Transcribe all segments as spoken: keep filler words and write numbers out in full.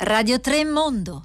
Radio tre Mondo.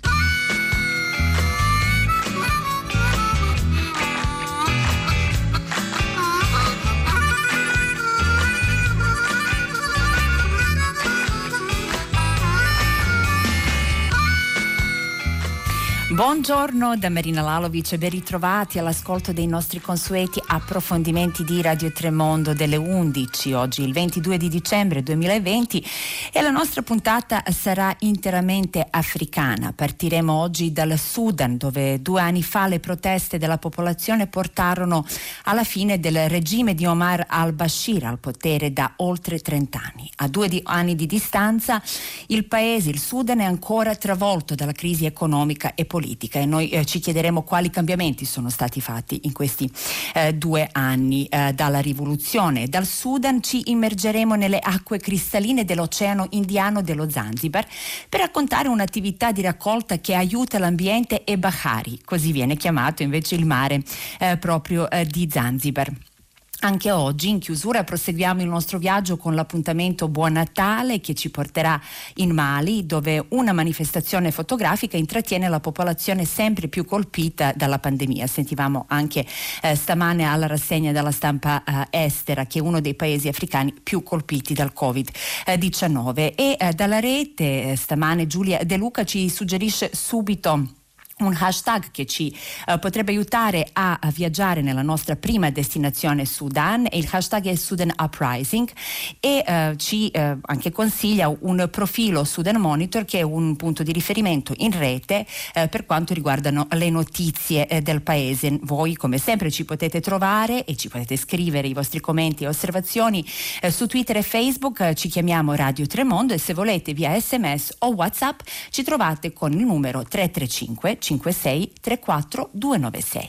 Buongiorno da Marina Lalovic e ben ritrovati all'ascolto dei nostri consueti approfondimenti di Radio tre Mondo delle undici, oggi il ventidue di dicembre duemilaventi, e la nostra puntata sarà interamente africana. Partiremo oggi dal Sudan, dove due anni fa le proteste della popolazione portarono alla fine del regime di Omar al-Bashir al potere da oltre trenta anni. A due di, anni di distanza il paese, il Sudan, è ancora travolto dalla crisi economica e politica. E noi eh, ci chiederemo quali cambiamenti sono stati fatti in questi eh, due anni eh, dalla rivoluzione. Dal Sudan ci immergeremo nelle acque cristalline dell'Oceano Indiano dello Zanzibar per raccontare un'attività di raccolta che aiuta l'ambiente e Bahari, così viene chiamato invece il mare eh, proprio eh, di Zanzibar. Anche oggi in chiusura proseguiamo il nostro viaggio con l'appuntamento Buon Natale che ci porterà in Mali, dove una manifestazione fotografica intrattiene la popolazione sempre più colpita dalla pandemia. Sentivamo anche eh, stamane alla rassegna della stampa eh, estera che è uno dei paesi africani più colpiti dal covid diciannove. E eh, dalla rete eh, stamane Giulia De Luca ci suggerisce subito un hashtag che ci uh, potrebbe aiutare a, a viaggiare nella nostra prima destinazione Sudan, e il hashtag è Sudan Uprising, e uh, ci uh, anche consiglia un profilo Sudan Monitor, che è un punto di riferimento in rete uh, per quanto riguardano le notizie uh, del paese. Voi come sempre ci potete trovare e ci potete scrivere i vostri commenti e osservazioni uh, su Twitter e Facebook. Uh, ci chiamiamo Radio tre Mondo, e se volete via sms o WhatsApp ci trovate con il numero tre tre cinque cinque sei tre quattro due nove sei.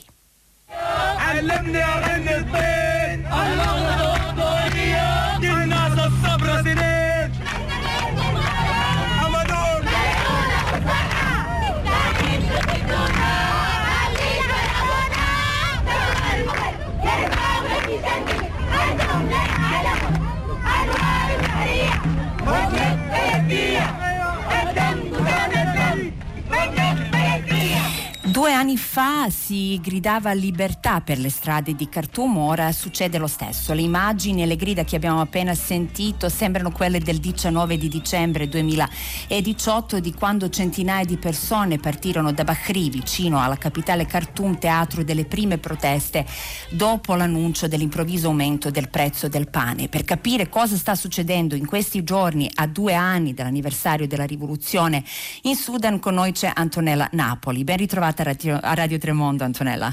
علمني ارن الطين الله الدنيا دي الناس الصبر سنين امدون Due anni fa si gridava libertà per le strade di Khartoum, ora succede lo stesso. Le immagini e le grida che abbiamo appena sentito sembrano quelle del diciannove di dicembre duemiladiciotto, di quando centinaia di persone partirono da Bahri, vicino alla capitale Khartoum, teatro delle prime proteste dopo l'annuncio dell'improvviso aumento del prezzo del pane. Per capire cosa sta succedendo in questi giorni, a due anni dall'anniversario della rivoluzione in Sudan, con noi c'è Antonella Napoli. Ben ritrovata a Radio tre Mondo, Antonella.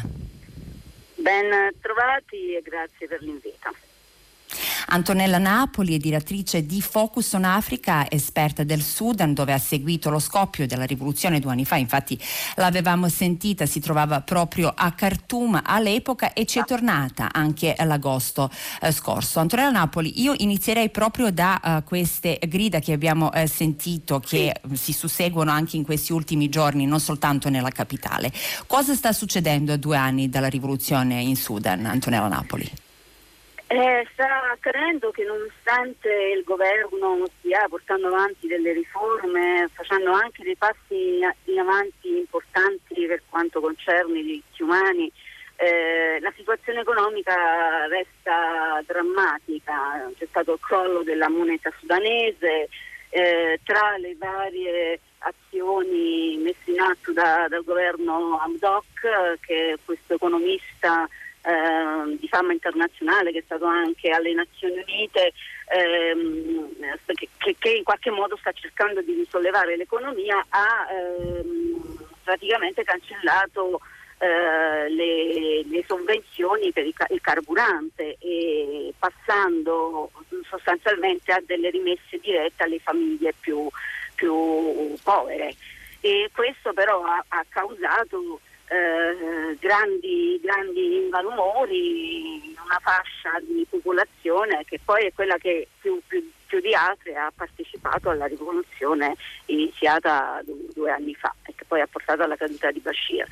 Ben trovati e grazie per l'invito. Antonella Napoli è direttrice di Focus on Africa, esperta del Sudan, dove ha seguito lo scoppio della rivoluzione due anni fa. Infatti l'avevamo sentita, si trovava proprio a Khartoum all'epoca e ci è tornata anche l'agosto eh, scorso. Antonella Napoli, io inizierei proprio da uh, queste grida che abbiamo eh, sentito, che sì. si susseguono anche in questi ultimi giorni, non soltanto nella capitale. Cosa sta succedendo a due anni dalla rivoluzione in Sudan, Antonella Napoli? Eh, sta accadendo che nonostante il governo stia portando avanti delle riforme, facendo anche dei passi in avanti importanti per quanto concerne i diritti umani, eh, la situazione economica resta drammatica. C'è stato il crollo della moneta sudanese, eh, tra le varie azioni messe in atto da, dal governo Hamdok, che è questo economista Eh, di fama internazionale, che è stato anche alle Nazioni Unite, ehm, che, che in qualche modo sta cercando di risollevare l'economia, ha ehm, praticamente cancellato eh, le, le sovvenzioni per il, il carburante, e passando sostanzialmente a delle rimesse dirette alle famiglie più, più povere. E questo però ha, ha causato Eh, grandi, grandi malumori in una fascia di popolazione che poi è quella che più, più, più di altre ha partecipato alla rivoluzione iniziata due, due anni fa e che poi ha portato alla caduta di Bashir.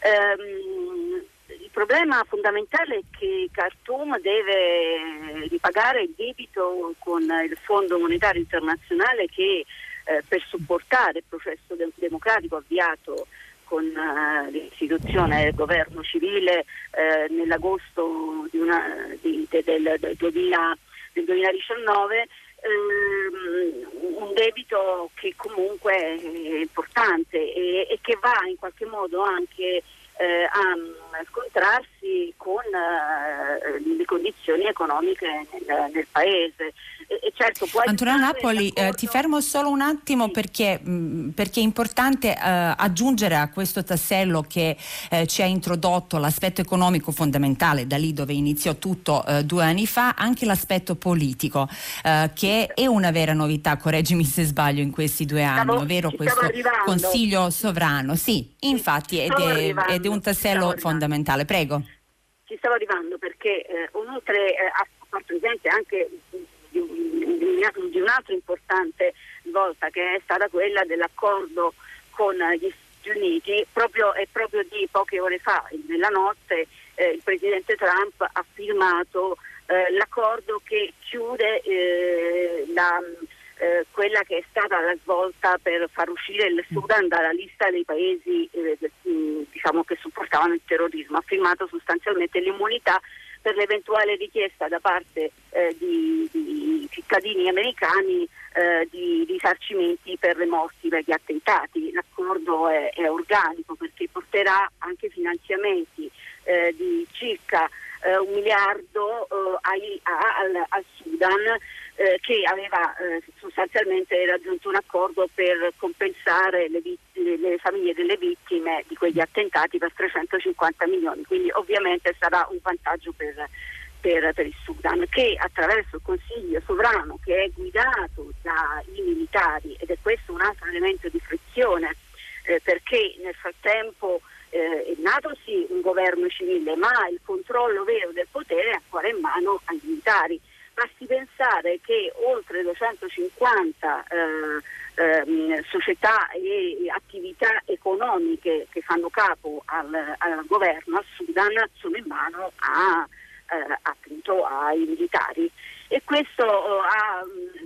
Ehm, il problema fondamentale è che Khartoum deve ripagare il debito con il Fondo Monetario Internazionale, che eh, per supportare il processo de- democratico avviato con uh, l'istituzione del governo civile eh, nell'agosto di una, di, de, del, del, duemila, del duemiladiciannove, ehm, un debito che comunque è importante e, e che va in qualche modo anche eh, a, a scontrarsi con eh, le condizioni economiche nel, nel paese. E, e certo, può Antonella Napoli, eh, ti fermo solo un attimo sì. perché, mh, perché è importante eh, aggiungere a questo tassello che eh, ci ha introdotto l'aspetto economico fondamentale, da lì dove iniziò tutto eh, due anni fa, anche l'aspetto politico, eh, che è una vera novità, correggimi se sbaglio, in questi due anni, Stavo, ovvero questo Consiglio sovrano. Sì, infatti, ed è, ed è un tassello fondamentale. Prego. Ci stavo arrivando perché eh, oltre eh, a far presente anche di, di, di un'altra importante svolta che è stata quella dell'accordo con gli Stati Uniti, proprio, è proprio di poche ore fa, nella notte, eh, il presidente Trump ha firmato eh, l'accordo che chiude eh, la, eh, quella che è stata la svolta per far uscire il Sudan dalla lista dei paesi eh, diciamo che supportavano il terrorismo. Ha firmato sostanzialmente l'immunità per l'eventuale richiesta da parte eh, di, di cittadini americani eh, di risarcimenti per le morti per gli attentati. L'accordo è, è organico perché porterà anche finanziamenti eh, di circa eh, un miliardo eh, ai, a, al, al Sudan, eh, che aveva eh, sostanzialmente raggiunto un accordo per compensare le, vittime, le famiglie delle vittime di quegli attentati per trecentocinquanta milioni. Quindi ovviamente sarà un vantaggio per, per, per il Sudan, che attraverso il Consiglio sovrano, che è guidato dai militari, ed è questo un altro elemento di frizione, eh, perché nel frattempo eh, è nato sì un governo civile, ma il controllo vero del potere è ancora in mano ai militari. Basti pensare che oltre duecentocinquanta eh, eh, società e attività economiche che fanno capo al, al governo, al Sudan, sono in mano a, eh, appunto ai militari, e questo eh, ha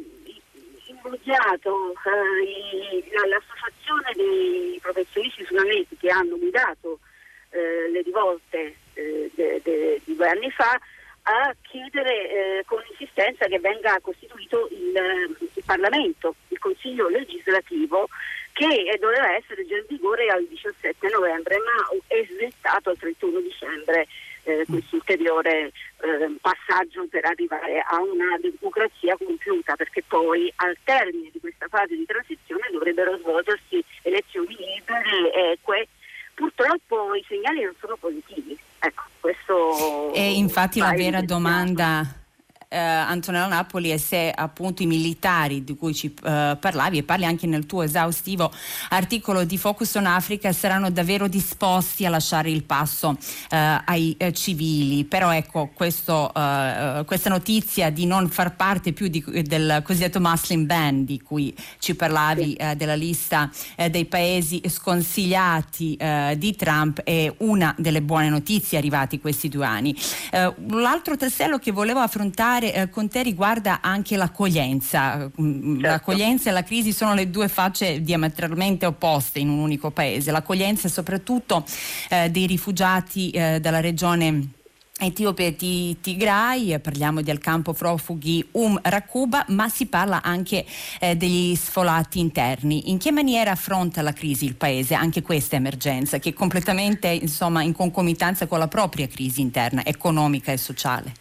imbrogliato eh, l'associazione dei professionisti sudanesi che hanno guidato eh, le rivolte eh, de, de, di due anni fa a chiedere eh, con insistenza che venga costituito il, il Parlamento, il Consiglio legislativo, che doveva essere già in vigore al diciassette novembre, ma è svettato al trentuno dicembre eh, questo ulteriore eh, passaggio per arrivare a una democrazia compiuta, perché poi al termine di questa fase di transizione dovrebbero svolgersi elezioni libere e eque. Purtroppo i segnali non sono positivi. Ecco, questo e infatti la vera domanda, eh, Antonella Napoli, è se appunto i militari di cui ci eh, parlavi, e parli anche nel tuo esaustivo articolo di Focus on Africa, saranno davvero disposti a lasciare il passo eh, ai eh, civili. Però ecco, questo, eh, questa notizia di non far parte più di, del cosiddetto Muslim ban di cui ci parlavi, eh, della lista eh, dei paesi sconsigliati eh, di Trump, è una delle buone notizie arrivati questi due anni. Eh, l'altro tassello che volevo affrontare eh, con te riguarda anche l'accoglienza. Certo. L'accoglienza e la crisi sono le due facce diametralmente opposte in un unico paese. L'accoglienza soprattutto eh, dei rifugiati eh, dalla regione Etiope e di Tigray, parliamo del campo profughi Um Rakuba, ma si parla anche eh, degli sfolati interni. In che maniera affronta la crisi il paese, anche questa emergenza, che è completamente, insomma, in concomitanza con la propria crisi interna, economica e sociale?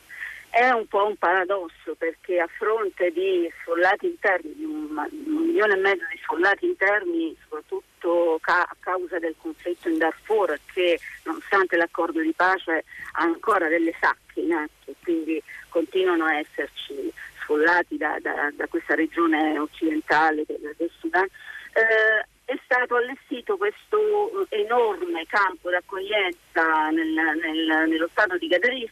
È un po' un paradosso, perché a fronte di sfollati interni, di un, un milione e mezzo di sfollati interni, soprattutto ca- a causa del conflitto in Darfur, che nonostante l'accordo di pace ha ancora delle sacche in atto, quindi continuano a esserci sfollati da, da, da questa regione occidentale del, del Sudan, eh, è stato allestito questo enorme campo d'accoglienza nel, nel, nello stato di Gadarif,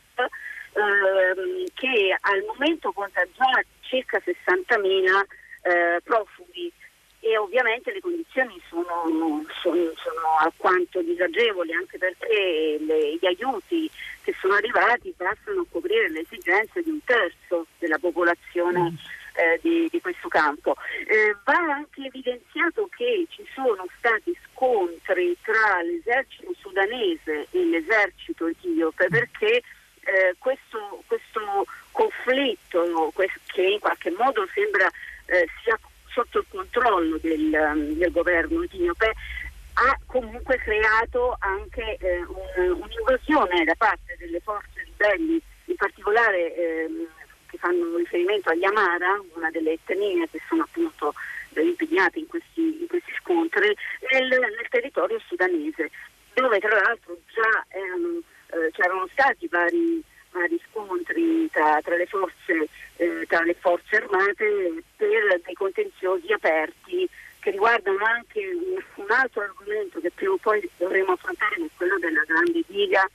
Ehm, che al momento conta già circa sessantamila eh, profughi, e ovviamente le condizioni sono, sono, sono alquanto disagevoli, anche perché le, gli aiuti che sono arrivati bastano a coprire le esigenze di un terzo della popolazione eh, di, di questo campo. Eh, va anche evidenziato che ci sono stati scontri tra l'esercito sudanese e l'esercito etiope, perché eh, questo, questo conflitto, questo, che in qualche modo sembra eh, sia sotto il controllo del, um, del governo etiope, ha comunque creato anche eh, un, un'invasione da parte delle forze ribelli, in particolare ehm, che fanno riferimento agli Amara, una delle etnie che sono appunto eh, impegnate in questi, in questi scontri, nel, nel territorio sudanese, dove tra l'altro già erano, eh, c'erano stati vari, vari scontri tra, tra, le forze, eh, tra le forze armate per dei contenziosi aperti che riguardano anche un, un altro argomento che prima o poi dovremo affrontare, che è quello della grande diga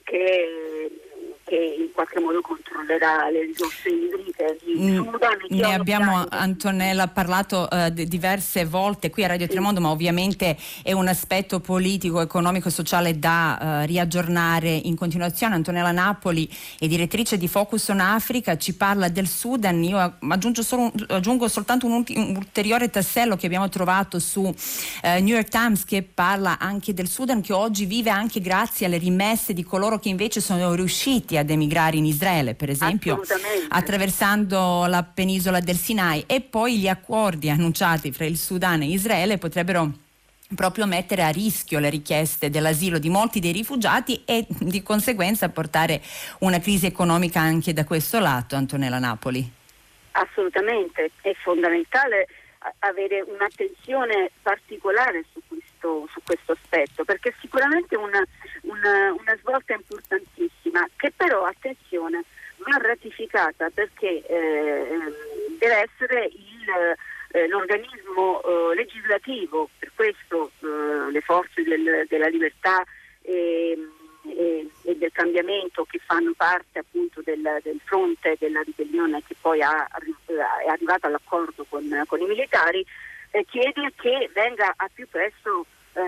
che, che in qualche modo controllerà le risorse idriche di Sudan. Ne abbiamo, Antonella, parlato uh, d- diverse volte qui a Radio Tremondo, ma ovviamente è un aspetto politico, economico e sociale da uh, riaggiornare in continuazione. Antonella Napoli è direttrice di Focus on Africa, ci parla del Sudan. Io aggiungo, solo un, aggiungo soltanto un, ulti- un ulteriore tassello che abbiamo trovato su uh, New York Times, che parla anche del Sudan, che oggi vive anche grazie alle rimesse di coloro che invece sono riusciti ad emigrare in Israele, per esempio attraversando la penisola del Sinai, e poi gli accordi annunciati fra il Sudan e Israele potrebbero proprio mettere a rischio le richieste dell'asilo di molti dei rifugiati e di conseguenza portare una crisi economica anche da questo lato. Antonella Napoli. Assolutamente, è fondamentale avere un'attenzione particolare su questo, su questo aspetto, perché sicuramente una, una, una svolta importantissima, che però, attenzione, va ratificata, perché eh, deve essere il, eh, l'organismo eh, legislativo. Per questo eh, le forze del, della libertà e, e, e del cambiamento, che fanno parte appunto del, del fronte della ribellione che poi ha, è arrivata all'accordo con, con i militari, eh, chiede che venga a più presto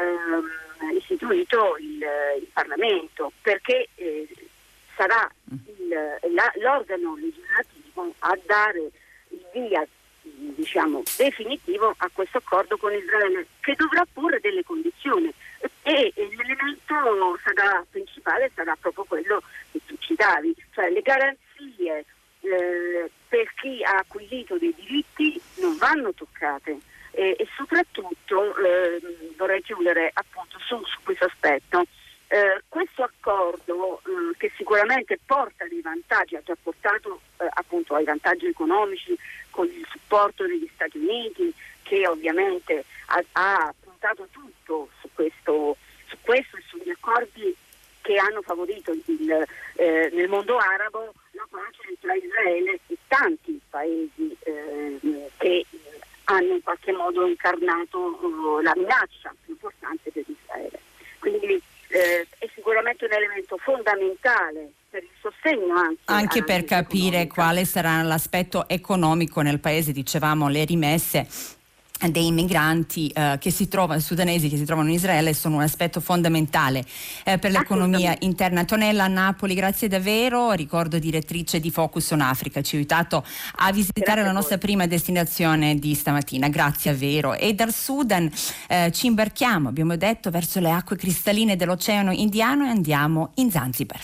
eh, istituito il, il Parlamento, perché eh, sarà il, la, l'organo legislativo a dare il via, diciamo, definitivo a questo accordo con Israele, che dovrà porre delle condizioni, e, e l'elemento sarà principale sarà proprio quello che tu citavi, cioè le garanzie eh, per chi ha acquisito dei diritti non vanno toccate, e, e soprattutto eh, vorrei chiudere appunto su, su questo aspetto. Eh, questo accordo eh, che sicuramente porta dei vantaggi, ha già portato eh, appunto ai vantaggi economici, con il supporto degli Stati Uniti, che ovviamente ha, ha puntato tutto su questo, su questo e sugli accordi che hanno favorito il, eh, nel mondo arabo la pace tra Israele e tanti paesi eh, che hanno in qualche modo incarnato uh, la minaccia più importante per Israele. Quindi eh, è sicuramente un elemento fondamentale per il sostegno anche, anche per capire economica. Quale sarà l'aspetto economico nel paese. Dicevamo, le rimesse dei migranti eh, che si trovano, sudanesi che si trovano in Israele, sono un aspetto fondamentale eh, per l'economia interna. Antonella Napoli, grazie davvero. Ricordo, direttrice di Focus on Africa, ci ha aiutato a visitare grazie la nostra prima destinazione di stamattina. Grazie davvero. E dal Sudan eh, ci imbarchiamo, abbiamo detto, verso le acque cristalline dell'Oceano Indiano e andiamo in Zanzibar.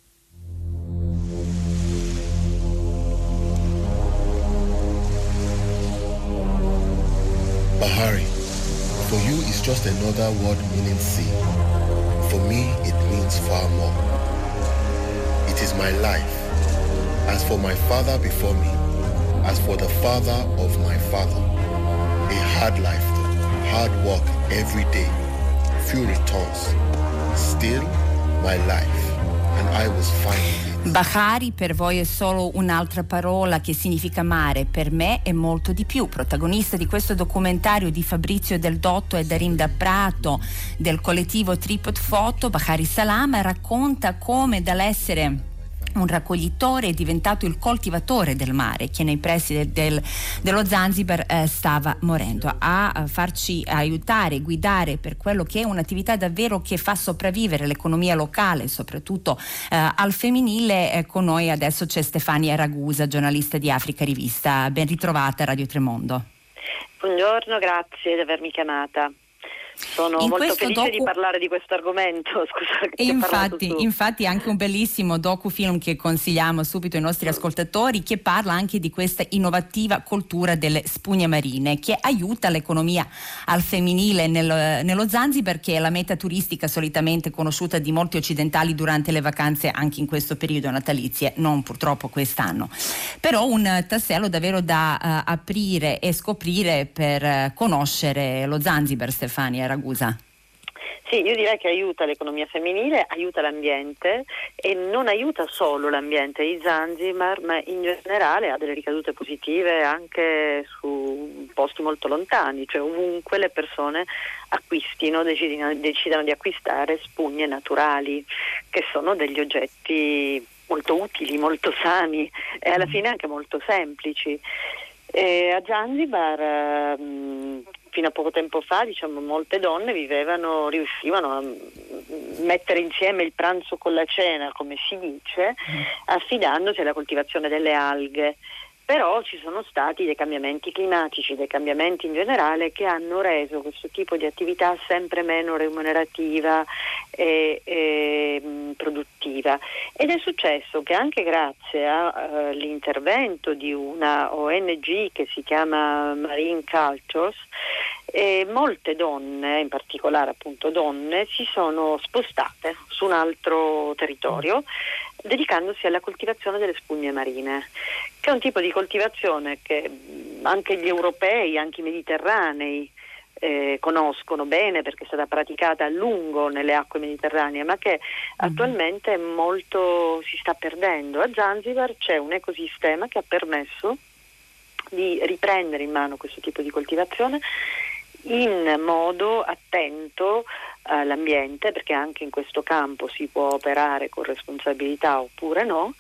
Bahari, for you is just another word meaning sea. For me, it means far more. It is my life. As for my father before me, as for the father of my father. A hard life, hard work every day, few returns. Still, my life, and I was fine. Bahari per voi è solo un'altra parola che significa mare, per me è molto di più. Protagonista di questo documentario di Fabrizio Del Dotto e Darinda Prato del collettivo Tripod Photo, Bahari Salam racconta come dall'essere un raccoglitore, è diventato il coltivatore del mare che nei pressi del, del, dello Zanzibar eh, stava morendo. A, a farci aiutare, guidare per quello che è un'attività davvero che fa sopravvivere l'economia locale, soprattutto eh, al femminile, eh, con noi adesso c'è Stefania Ragusa, giornalista di Africa Rivista. Ben ritrovata a Radio Tremondo. Buongiorno, grazie di avermi chiamata. Sono in molto felice docu... di parlare di questo argomento. Scusa, e infatti, infatti anche un bellissimo docufilm che consigliamo subito ai nostri ascoltatori, che parla anche di questa innovativa cultura delle spugne marine che aiuta l'economia al femminile nel, nello Zanzibar, che è la meta turistica solitamente conosciuta di molti occidentali durante le vacanze anche in questo periodo natalizie, non purtroppo quest'anno. Però un tassello davvero da uh, aprire e scoprire per uh, conoscere lo Zanzibar, Stefania Ragusa. Sì, io direi che aiuta l'economia femminile, aiuta l'ambiente e non aiuta solo l'ambiente di Zanzibar, ma in generale ha delle ricadute positive anche su posti molto lontani, cioè ovunque le persone acquistino, decidino, decidano di acquistare spugne naturali, che sono degli oggetti molto utili, molto sani e alla fine anche molto semplici. E a Zanzibar mh, fino a poco tempo fa, diciamo, molte donne vivevano, riuscivano a mettere insieme il pranzo con la cena, come si dice, affidandosi alla coltivazione delle alghe. Però ci sono stati dei cambiamenti climatici, dei cambiamenti in generale che hanno reso questo tipo di attività sempre meno remunerativa e, e mh, produttiva. Ed è successo che anche grazie all'intervento uh, di una O N G che si chiama Marine Cultures, e molte donne, in particolare appunto donne, si sono spostate su un altro territorio dedicandosi alla coltivazione delle spugne marine, che è un tipo di coltivazione che anche gli europei, anche i mediterranei eh, conoscono bene perché è stata praticata a lungo nelle acque mediterranee, ma che attualmente molto si sta perdendo. A Zanzibar c'è un ecosistema che ha permesso di riprendere in mano questo tipo di coltivazione in modo attento all'ambiente, perché anche in questo campo si può operare con responsabilità oppure no,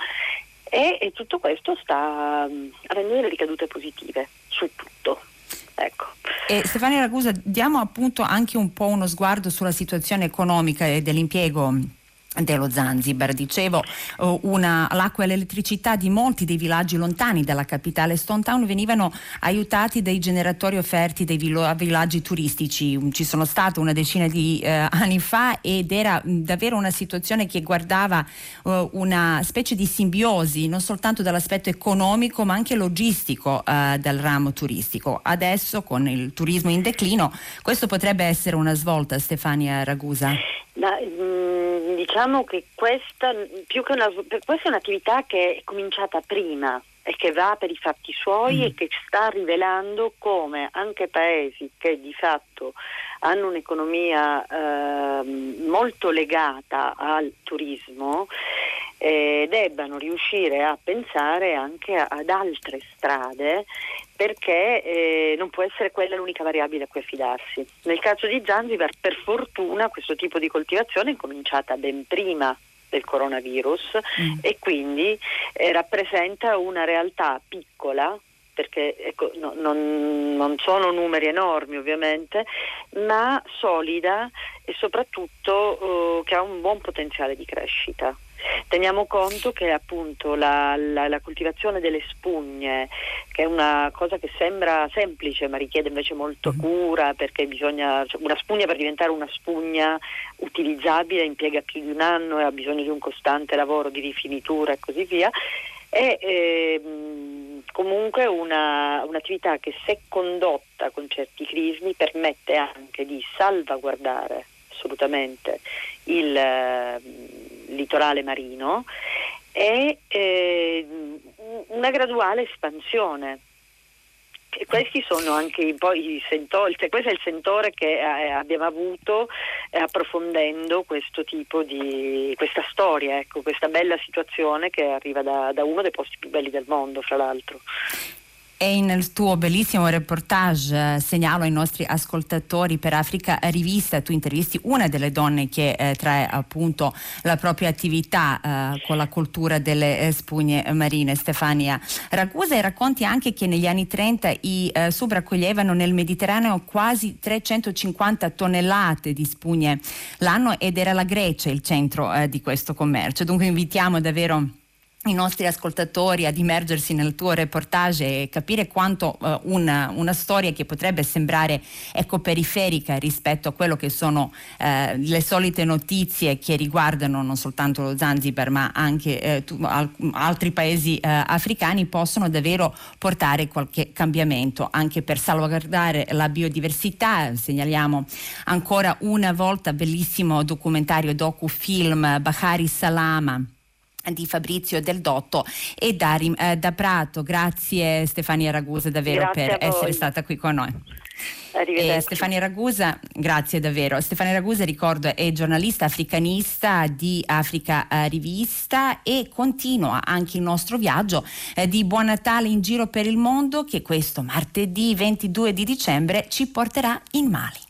e, e tutto questo sta um, avendo delle ricadute positive su tutto. Ecco. E Stefania Ragusa, diamo appunto anche un po' uno sguardo sulla situazione economica e dell'impiego dello Zanzibar. Dicevo, una, l'acqua e l'elettricità di molti dei villaggi lontani dalla capitale Stone Town venivano aiutati dai generatori offerti dai villaggi turistici. Ci sono state una decina di eh, anni fa ed era mh, davvero una situazione che guardava uh, una specie di simbiosi non soltanto dall'aspetto economico ma anche logistico uh, dal ramo turistico. Adesso con il turismo in declino questo potrebbe essere una svolta, Stefania Ragusa? Da, mh, diciamo che questa, più che una, questa è un'attività che è cominciata prima e che va per i fatti suoi mm. e che sta rivelando come anche paesi che di fatto hanno un'economia eh, molto legata al turismo eh, debbano riuscire a pensare anche a, ad altre strade, perché eh, non può essere quella l'unica variabile a cui affidarsi. Nel caso di Zanzibar, per fortuna, questo tipo di coltivazione è cominciata ben prima del coronavirus mm. e quindi eh, rappresenta una realtà piccola, perché ecco, no, non, non sono numeri enormi ovviamente, ma solida e soprattutto uh, che ha un buon potenziale di crescita. Teniamo conto che appunto la, la, la coltivazione delle spugne, che è una cosa che sembra semplice ma richiede invece molto cura, perché bisogna, cioè una spugna per diventare una spugna utilizzabile impiega più di un anno e ha bisogno di un costante lavoro di rifinitura e così via, è eh, comunque una, un'attività che, se condotta con certi crismi, permette anche di salvaguardare assolutamente il eh, litorale marino e eh, una graduale espansione. E questi sono anche poi i sentori, cioè questo è il sentore che eh, abbiamo avuto eh, approfondendo questo tipo di questa storia, ecco, questa bella situazione che arriva da, da uno dei posti più belli del mondo, fra l'altro. E nel tuo bellissimo reportage, eh, segnalo ai nostri ascoltatori, per Africa Rivista tu intervisti una delle donne che eh, trae appunto la propria attività eh, con la coltura delle eh, spugne marine, Stefania Ragusa, e racconti anche che negli anni trenta i eh, sub raccoglievano nel Mediterraneo quasi trecentocinquanta tonnellate di spugne l'anno ed era la Grecia il centro eh, di questo commercio. Dunque invitiamo davvero i nostri ascoltatori ad immergersi nel tuo reportage e capire quanto uh, una, una storia che potrebbe sembrare ecco periferica rispetto a quello che sono uh, le solite notizie che riguardano non soltanto lo Zanzibar ma anche uh, tu, al, altri paesi uh, africani, possono davvero portare qualche cambiamento anche per salvaguardare la biodiversità. Segnaliamo ancora una volta bellissimo documentario docufilm Bahari Salama di Fabrizio Del Dotto e Darim eh, da Prato. Grazie Stefania Ragusa davvero grazie per essere stata qui con noi. E Stefania Ragusa, grazie davvero. Stefania Ragusa, ricordo, è giornalista africanista di Africa eh, Rivista e continua anche il nostro viaggio eh, di Buon Natale in giro per il mondo, che questo martedì ventidue di dicembre ci porterà in Mali.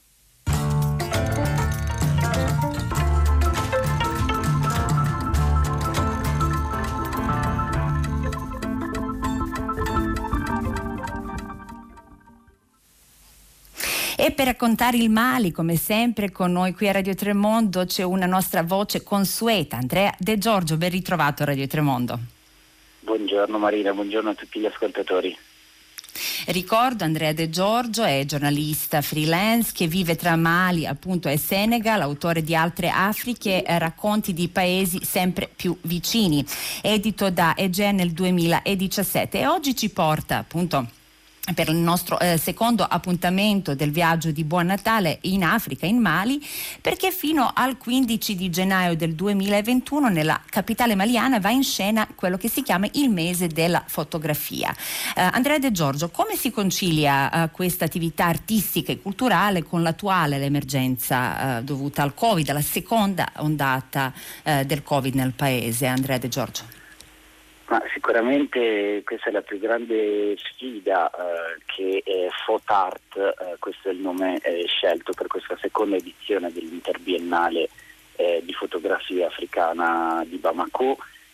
E per raccontare il Mali, come sempre, con noi qui a Radio Tremondo c'è una nostra voce consueta, Andrea De Giorgio. Ben ritrovato a Radio Tremondo. Buongiorno Marina, buongiorno a tutti gli ascoltatori. Ricordo, Andrea De Giorgio è giornalista freelance che vive tra Mali appunto e Senegal, autore di Altre Afriche, eh, racconti di paesi sempre più vicini, edito da E G E nel duemiladiciassette, e oggi ci porta appunto per il nostro eh, secondo appuntamento del viaggio di Buon Natale in Africa, in Mali, perché fino al quindici di gennaio del duemilaventuno nella capitale maliana va in scena quello che si chiama il mese della fotografia. Eh, Andrea De Giorgio, come si concilia eh, questa attività artistica e culturale con l'attuale l'emergenza eh, dovuta al Covid, alla seconda ondata eh, del Covid nel paese? Andrea De Giorgio. Ma sicuramente questa è la più grande sfida eh, che eh, Fotart, eh, questo è il nome eh, scelto per questa seconda edizione dell'Interbiennale eh, di fotografia africana di Bamako,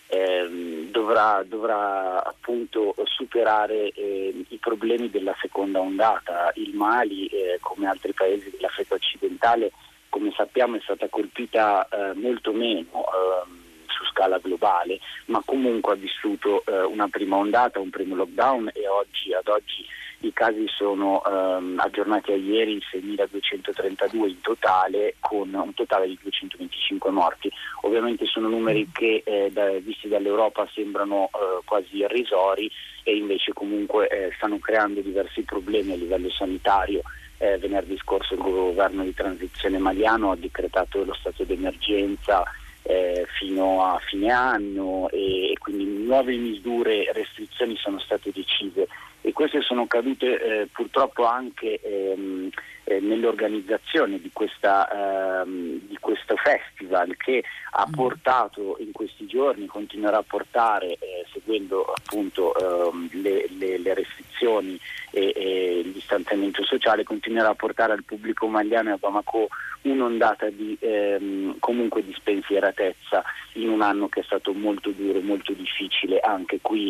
eh, dovrà, dovrà appunto superare eh, i problemi della seconda ondata. Il Mali, eh, come altri paesi dell'Africa occidentale, come sappiamo è stata colpita eh, molto meno eh, su scala globale, ma comunque ha vissuto eh, una prima ondata, un primo lockdown, e oggi ad oggi i casi sono ehm, aggiornati a ieri seimiladuecentotrentadue in totale, con un totale di duecentoventicinque morti. Ovviamente sono numeri che eh, da, visti dall'Europa sembrano eh, quasi irrisori, e invece comunque eh, stanno creando diversi problemi a livello sanitario. Eh, venerdì scorso il governo di transizione maliano ha decretato lo stato d'emergenza Eh, fino a fine anno, e, e quindi nuove misure e restrizioni sono state decise, e queste sono cadute eh, purtroppo anche ehm, eh, nell'organizzazione di, questa, ehm, di questo festival, che ha portato in questi giorni, continuerà a portare, eh, seguendo appunto ehm, le, le, le restrizioni e, e il distanziamento sociale, continuerà a portare al pubblico maliano e a Bamako un'ondata di ehm, comunque di spensieratezza in un anno che è stato molto duro, molto difficile anche qui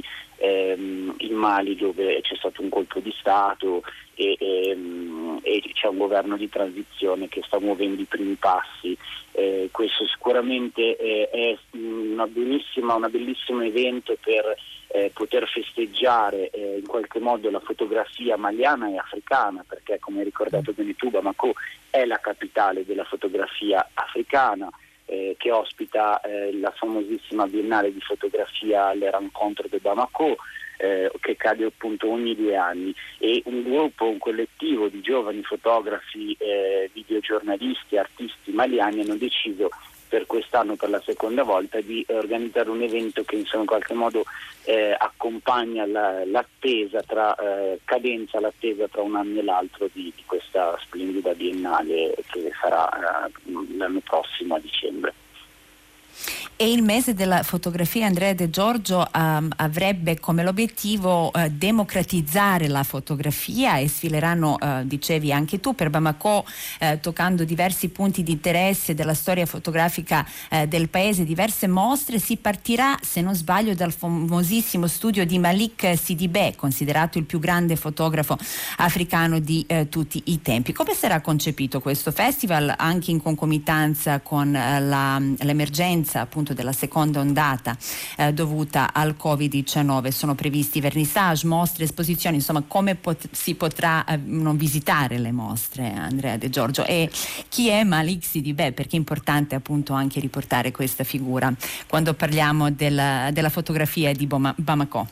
ehm, in Mali, dove c'è stato un colpo di Stato e, ehm, e c'è un governo di transizione che sta muovendo i primi passi. Eh, questo sicuramente è, è una buonissima, una bellissimo evento per eh, poter festeggiare eh, in qualche modo la fotografia maliana e africana, perché come hai ricordato bene tu, Bamako è la capitale della fotografia africana, eh, che ospita eh, la famosissima biennale di fotografia Le Rencontre de Bamako, eh, che cade appunto ogni due anni, e un gruppo, un collettivo di giovani fotografi, eh, videogiornalisti, artisti maliani hanno deciso per quest'anno, per la seconda volta, di organizzare un evento che insomma in qualche modo eh, accompagna la, l'attesa tra eh, cadenza, l'attesa tra un anno e l'altro di, di questa splendida biennale che sarà eh, l'anno prossimo a dicembre. E il mese della fotografia, Andrea De Giorgio, um, avrebbe come l'obiettivo uh, democratizzare la fotografia e sfileranno, uh, dicevi anche tu, per Bamako, uh, toccando diversi punti di interesse della storia fotografica uh, del paese, diverse mostre. Si partirà, se non sbaglio, dal famosissimo studio di Malik Sidibé, considerato il più grande fotografo africano di uh, tutti i tempi. Come sarà concepito questo festival, anche in concomitanza con uh, la, l'emergenza appunto della seconda ondata eh, dovuta al covid diciannove? Sono previsti vernissage, mostre, esposizioni, insomma come pot- si potrà eh, non visitare le mostre, Andrea De Giorgio? E chi è Malik Sidibé? Perché è importante appunto anche riportare questa figura quando parliamo della, della fotografia di Boma- Bamako.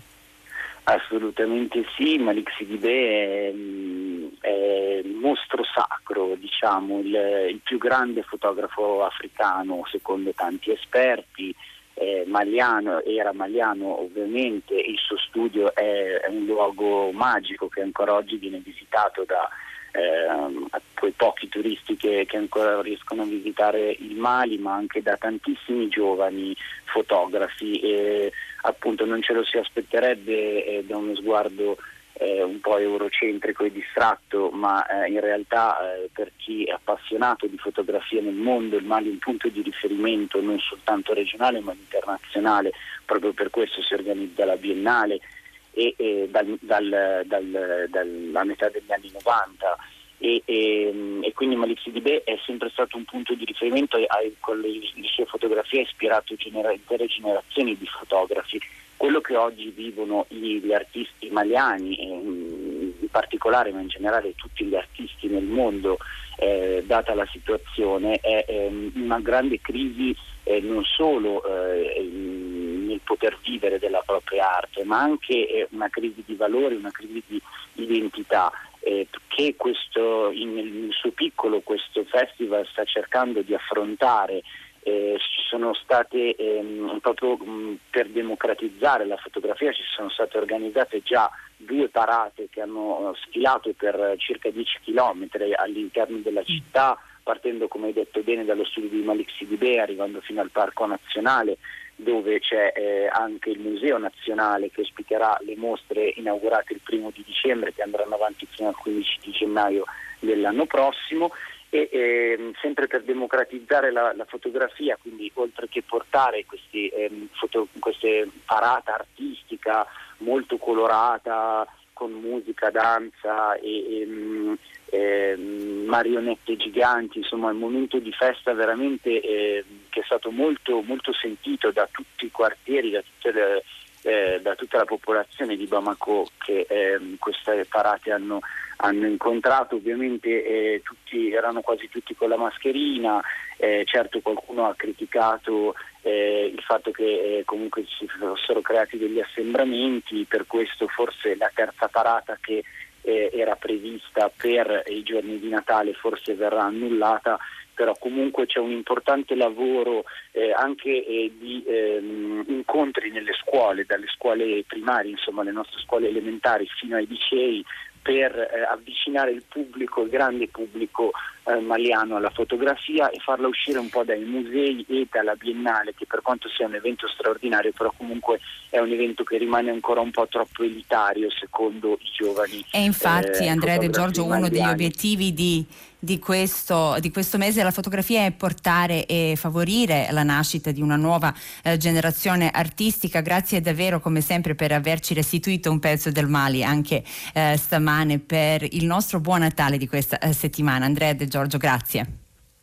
Assolutamente sì, Malik Sidibé è, è il mostro sacro, diciamo, il, il più grande fotografo africano secondo tanti esperti. Eh, Maliano, era maliano ovviamente, il suo studio è, è un luogo magico che ancora oggi viene visitato da eh, quei pochi turisti che, che ancora riescono a visitare il Mali, ma anche da tantissimi giovani fotografi. E, appunto non ce lo si aspetterebbe eh, da uno sguardo eh, un po' eurocentrico e distratto, ma eh, in realtà eh, per chi è appassionato di fotografia nel mondo il Mali è un punto di riferimento non soltanto regionale ma internazionale. Proprio per questo si organizza la Biennale e, e dal, dal, dal, dalla metà degli anni novanta. E, e, e quindi Malik Sidibé è sempre stato un punto di riferimento e ha, con le, le sue fotografie ha ispirato genera, intere generazioni di fotografi. Quello che oggi vivono gli, gli artisti maliani, e in particolare ma in generale tutti gli artisti nel mondo, eh, data la situazione, è, è una grande crisi eh, non solo eh, nel poter vivere della propria arte, ma anche eh, una crisi di valori, una crisi di identità. Eh, che questo, in, nel suo piccolo questo festival sta cercando di affrontare. Eh, ci sono state ehm, proprio mh, per democratizzare la fotografia ci sono state organizzate già due parate che hanno uh, sfilato per circa dieci chilometri all'interno della città, partendo, come hai detto bene, dallo studio di Malik Sidibé, arrivando fino al Parco Nazionale, dove c'è eh, anche il Museo Nazionale che ospiterà le mostre inaugurate il primo di dicembre, che andranno avanti fino al quindici di gennaio dell'anno prossimo. E eh, sempre per democratizzare la, la fotografia, quindi oltre che portare questi, ehm, foto, queste parata artistica molto colorata con musica, danza e, e eh, marionette giganti, insomma un momento di festa veramente eh, che è stato molto, molto sentito da tutti i quartieri, da tutte le, eh, da tutta la popolazione di Bamako che eh, queste parate hanno, hanno incontrato. Ovviamente eh, tutti erano quasi tutti con la mascherina, eh, certo qualcuno ha criticato eh, il fatto che eh, comunque si fossero creati degli assembramenti, per questo forse la terza parata che eh, era prevista per i giorni di Natale forse verrà annullata, però comunque c'è un importante lavoro eh, anche eh, di ehm, incontri nelle scuole, dalle scuole primarie, insomma le nostre scuole elementari fino ai licei, per eh, avvicinare il pubblico, il grande pubblico eh, maliano alla fotografia e farla uscire un po' dai musei e dalla Biennale, che per quanto sia un evento straordinario, però comunque è un evento che rimane ancora un po' troppo elitario secondo i giovani. E infatti eh, Andrea De Giorgio, uno degli obiettivi di Di questo, di questo mese della fotografia è portare e favorire la nascita di una nuova eh, generazione artistica. Grazie davvero come sempre per averci restituito un pezzo del Mali anche eh, stamane per il nostro buon Natale di questa eh, settimana. Andrea De Giorgio, grazie.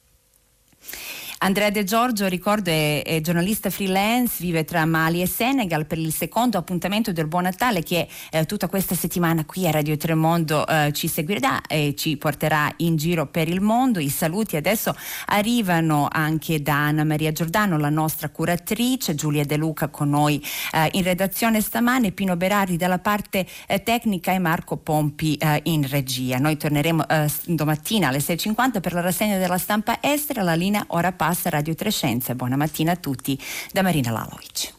Andrea De Giorgio, ricordo, è, è giornalista freelance, vive tra Mali e Senegal per il secondo appuntamento del Buon Natale che eh, tutta questa settimana qui a Radio Tremondo eh, ci seguirà e ci porterà in giro per il mondo. I saluti adesso arrivano anche da Anna Maria Giordano, la nostra curatrice, Giulia De Luca con noi eh, in redazione stamane, Pino Berardi dalla parte eh, tecnica e Marco Pompi eh, in regia. Noi torneremo eh, domattina alle sei e cinquanta per la rassegna della stampa estera. La linea ora passa a Radio Trescenza. Buona mattina a tutti da Marina Lalovic.